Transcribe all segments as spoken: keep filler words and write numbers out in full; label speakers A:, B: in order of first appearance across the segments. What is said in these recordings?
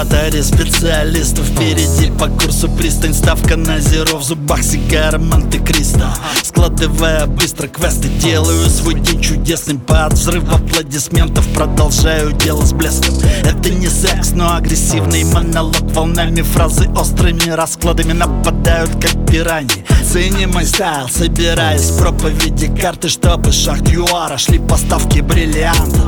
A: батарея специалистов. Впереди по курсу пристань, ставка на зеро. В зубах сигара Монте-Кристо. Складывая быстро квесты, делаю свой день чудесным. Под взрыв аплодисментов продолжаю дело с блеском. Это не секс, но агрессивный монолог. Волнами фразы острыми раскладами нападают, как пираньи. Цени мой стайл, собираясь в проповеди карты, чтобы шахт ЮАРа шли поставки бриллиантов.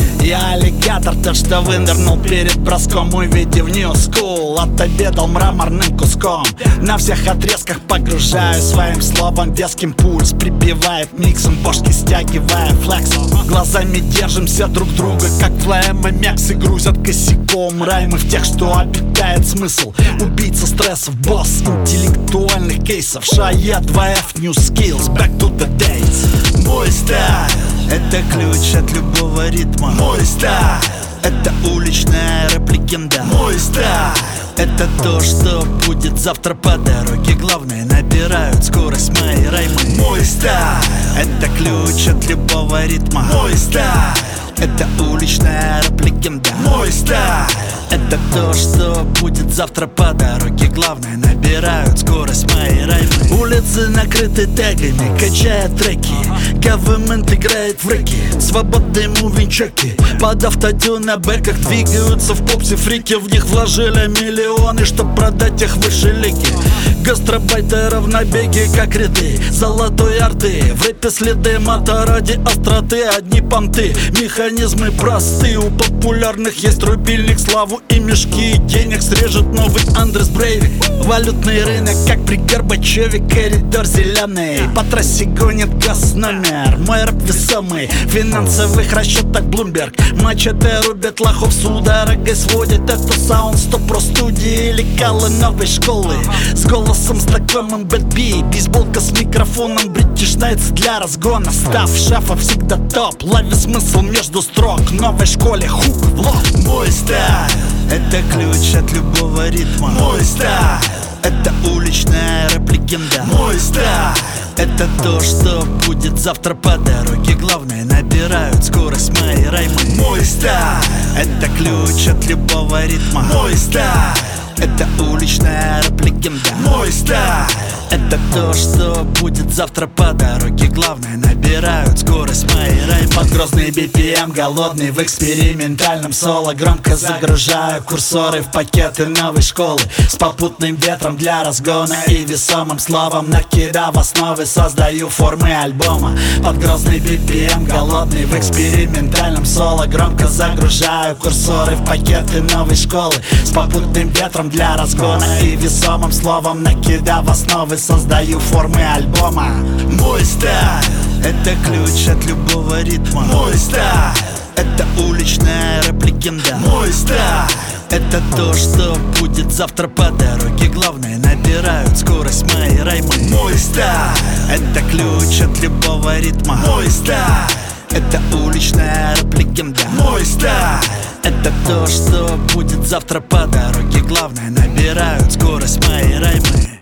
A: Я аллигатор, тот, что вынырнул перед броском, увидев New School, отобедал мраморным куском. На всех отрезках погружаю своим словом веским, пульс прибивает миксом, бошки стягивая флексом. Глазами держимся друг друга, как Флэм и Мексы грузят косяком раймы в тех, что обитает смысл. Убийца стрессов, босс интеллектуальных кейсов. Шая два эф, New Skills, back to the days. Мой стайл — это ключ от любого ритма. Мой стайл — это уличная рэп-легенда. Мой стайл — это то, что будет завтра по дороге. Главное, набирают скорость мои раймы. Мой стайл — это ключ от любого ритма. Мой стайл — это уличная рэп-легенда. Мой стайл — это то, что будет завтра по дороге. Главное, набирают скорость мои раймы. Улицы накрыты тегами, качая треки. Government играет в рэки, свободные мувинчеки. Под автотюн на бэках двигаются в попсе фрики. В них вложили миллионы, чтоб продать их выше лиги. Гастробайтеров на беге, как ряды золотой орды. В рэпе следы мата ради остроты, одни понты. Механизмы просты, у популярных есть рубильник. Славу и мешки денег срежет новый Андрес Брейвик. Валютный рынок, как при Горбачеве, коридор зеленый. По трассе гонит газ номер, мой рэп весомый. В финансовых расчетах Bloomberg. Мачете рубят лохов, судорогой сводит эту саунд сто про студии или калы новой школы. С голосом знакомым бэтби, бейсболка с микрофоном, бритиш найтс для разгона. Став шафа всегда топ, лови смысл между строк. Новой школе хук в лоб. Мой стайл — это ключ от любого ритма. Мой стайл — это уличная рэп-легенда. Мой стайл — это то, что будет завтра по дороге. Главное, набирают скорость мои раймы. Мой стайл — это ключ от любого ритма. Мой стайл — это уличная рэп-легенда. Мой стайл — это то, что будет завтра по дороге. Главное, набирают скорость мои раймы. Под грозный би пи эм, голодный в экспериментальном соло. Громко загружаю курсоры в пакеты новой школы. С попутным ветром для разгона и весомым словом, накидав основы, создаю формы альбома. Под грозный би пи эм, голодный в экспериментальном соло. Громко загружаю курсоры в пакеты новой школы. С попутным ветром для разгона и весомым словом, накидав основы, создаю формы альбома. Мой стайл — это ключ от любого ритма. Мой стайл — это уличная рэп-легенда. Мой стайл — это то, что будет завтра по дороге. Главное, набирают скорость мои раймы. Мой стайл — это ключ от любого ритма. Мой стайл — это уличная рэп-легенда. Мой стайл — это то, что будет завтра по дороге. Главное, набирают скорость мои раймы.